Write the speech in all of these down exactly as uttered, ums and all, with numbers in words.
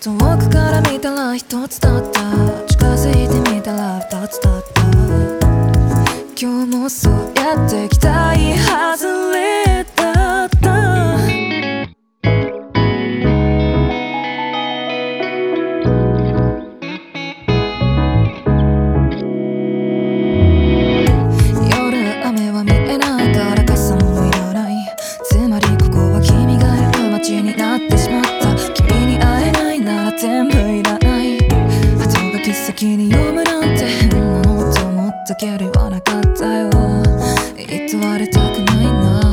遠くから見たら一つだった、近づいてみたら二つだった。今日もそうやって期待外れだった。夜雨は見えないから傘もいらない。つまりここは君がいる街になってしまった。君に会えないなら全部いらない。後書き先に読むなんて変なのと思ったけど言わなかったよ。言われたくないな。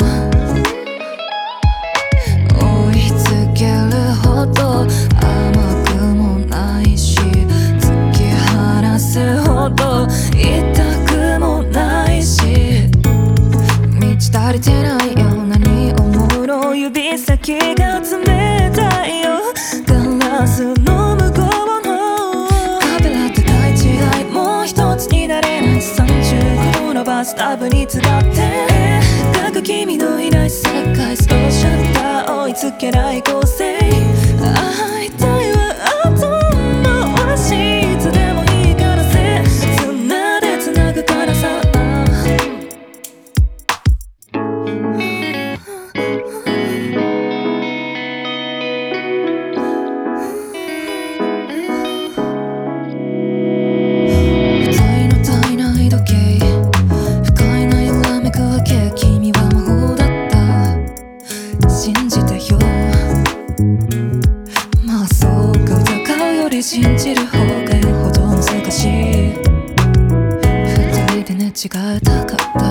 追いつけるほど甘くもないし、突き放すほど痛くもないし、満ち足りてないようなに思うの。指先が冷たいよ。ガラスの向こうの壁高い違いもう一つになれない。さんじゅうごどのバスタブにつかって深く君のいない世界、スローシャッター追いつけない構成。会いたいわ後回し、いつでもいいからせ砂でつなぐからさ。信じたよ。まあそうか、疑うより信じる方がいいほど難しい。二人で寝違えたかった。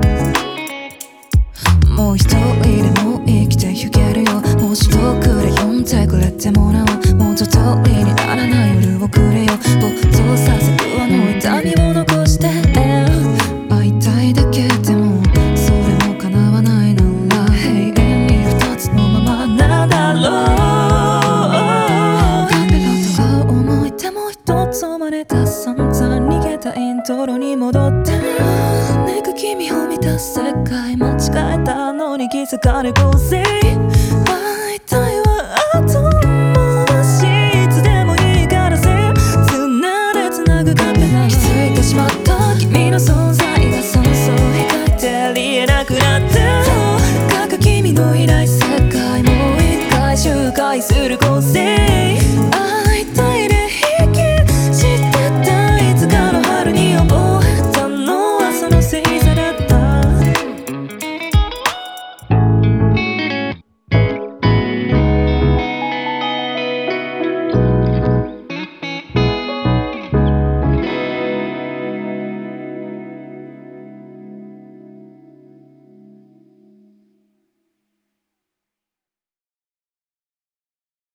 もう一人でも生きてゆけるよ。もう一くれ呼んでくれてもなお、もう一通りにならない夜をくれよ。没頭させるあの痛みを残して、会いたいだけでもそれも叶わないなら永遠に二つのままなんだろう。カペラとか思い出も一つ生まれた。散々逃げたイントロに戻って寝く君を見た世界、間違えたのに気づかれ構成。